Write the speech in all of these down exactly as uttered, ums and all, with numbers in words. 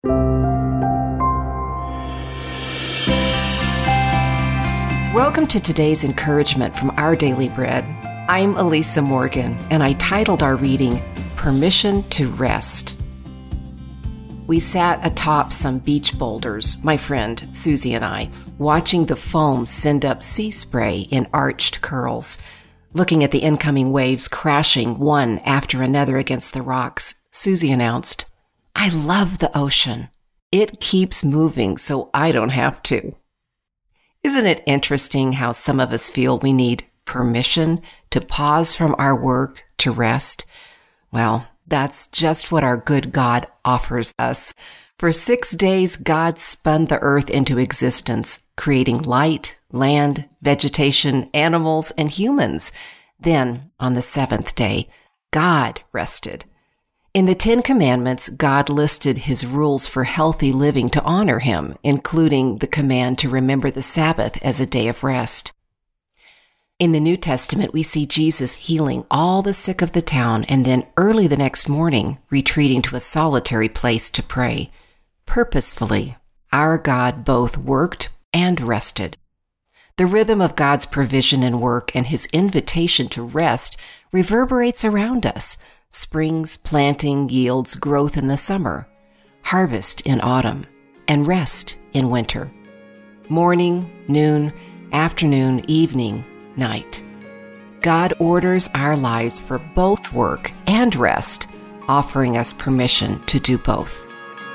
Welcome to today's encouragement from Our Daily Bread. I'm Elisa Morgan, and I titled our reading, Permission to Rest. We sat atop some beach boulders, my friend Susie and I, watching the foam send up sea spray in arched curls. Looking at the incoming waves crashing one after another against the rocks, Susie announced, "I love the ocean. It keeps moving so I don't have to." Isn't it interesting how some of us feel we need permission to pause from our work to rest? Well, that's just what our good God offers us. For six days, God spun the earth into existence, creating light, land, vegetation, animals, and humans. Then, on the seventh day, God rested. In the Ten Commandments, God listed his rules for healthy living to honor him, including the command to remember the Sabbath as a day of rest. In the New Testament, we see Jesus healing all the sick of the town and then early the next morning retreating to a solitary place to pray. Purposefully, our God both worked and rested. The rhythm of God's provision and work and his invitation to rest reverberates around us. Springs, planting, yields growth in the summer, harvest in autumn, and rest in winter. Morning, noon, afternoon, evening, night. God orders our lives for both work and rest, offering us permission to do both.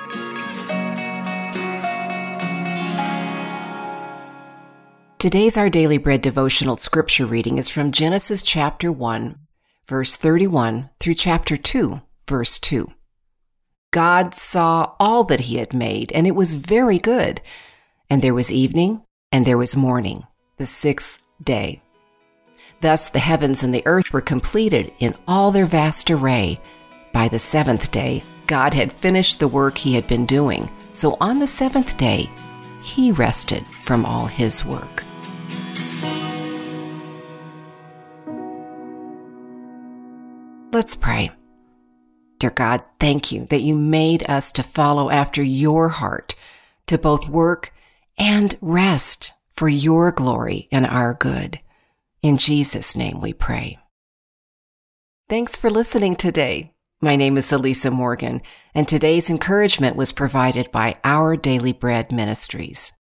Today's Our Daily Bread devotional scripture reading is from Genesis chapter one, verse thirty-one through chapter two, verse two. God saw all that he had made, and it was very good. And there was evening, and there was morning, the sixth day. Thus the heavens and the earth were completed in all their vast array. By the seventh day, God had finished the work he had been doing. So on the seventh day, he rested from all his work. Let's pray. Dear God, thank you that you made us to follow after your heart, to both work and rest for your glory and our good. In Jesus' name we pray. Thanks for listening today. My name is Elisa Morgan, and today's encouragement was provided by Our Daily Bread Ministries.